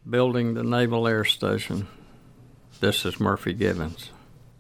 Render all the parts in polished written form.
Building the Naval Air Station. This is Murphy Gibbons.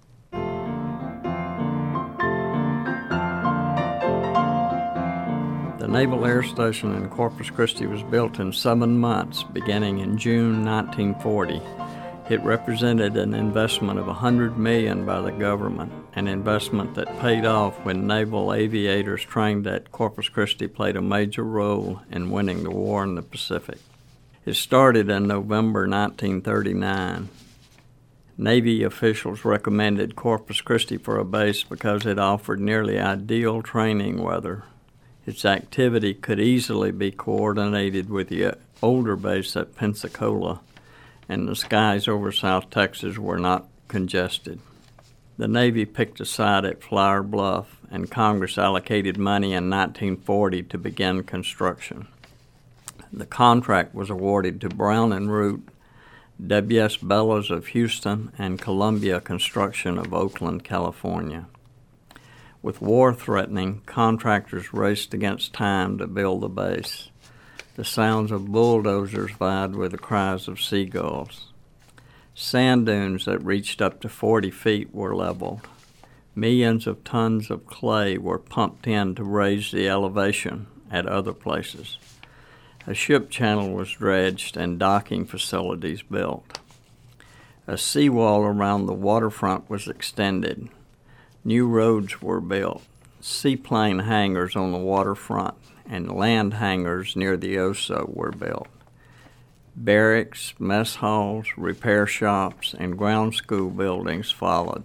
The Naval Air Station in Corpus Christi was built in 7 months, beginning in June 1940. It represented an investment of $100 million by the government, an investment that paid off when naval aviators trained at Corpus Christi played a major role in winning the war in the Pacific. It started in November 1939. Navy officials recommended Corpus Christi for a base because it offered nearly ideal training weather. Its activity could easily be coordinated with the older base at Pensacola, and the skies over South Texas were not congested. The Navy picked a site at Flower Bluff, and Congress allocated money in 1940 to begin construction. The contract was awarded to Brown & Root, W.S. Bellows of Houston, and Columbia Construction of Oakland, California. With war threatening, contractors raced against time to build the base. The sounds of bulldozers vied with the cries of seagulls. Sand dunes that reached up to 40 feet were leveled. Millions of tons of clay were pumped in to raise the elevation at other places. A ship channel was dredged and docking facilities built. A seawall around the waterfront was extended. New roads were built. Seaplane hangars on the waterfront and land hangars near the Oso were built. Barracks, mess halls, repair shops, and ground school buildings followed.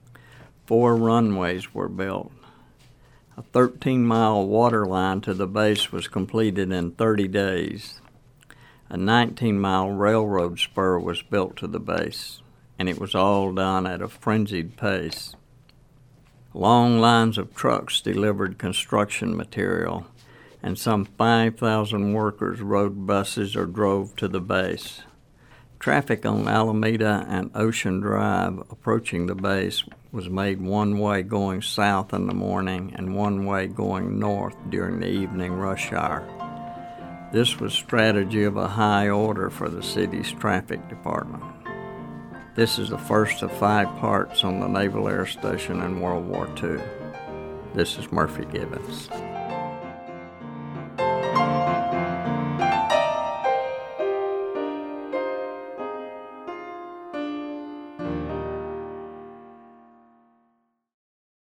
4 runways were built. A 13-mile water line to the base was completed in 30 days. A 19-mile railroad spur was built to the base, and it was all done at a frenzied pace. Long lines of trucks delivered construction material, and some 5,000 workers rode buses or drove to the base. Traffic on Alameda and Ocean Drive approaching the base was made one way going south in the morning and one way going north during the evening rush hour. This was strategy of a high order for the city's traffic department. This is the first of 5 parts on the Naval Air Station in World War II. This is Murphy Gibbons.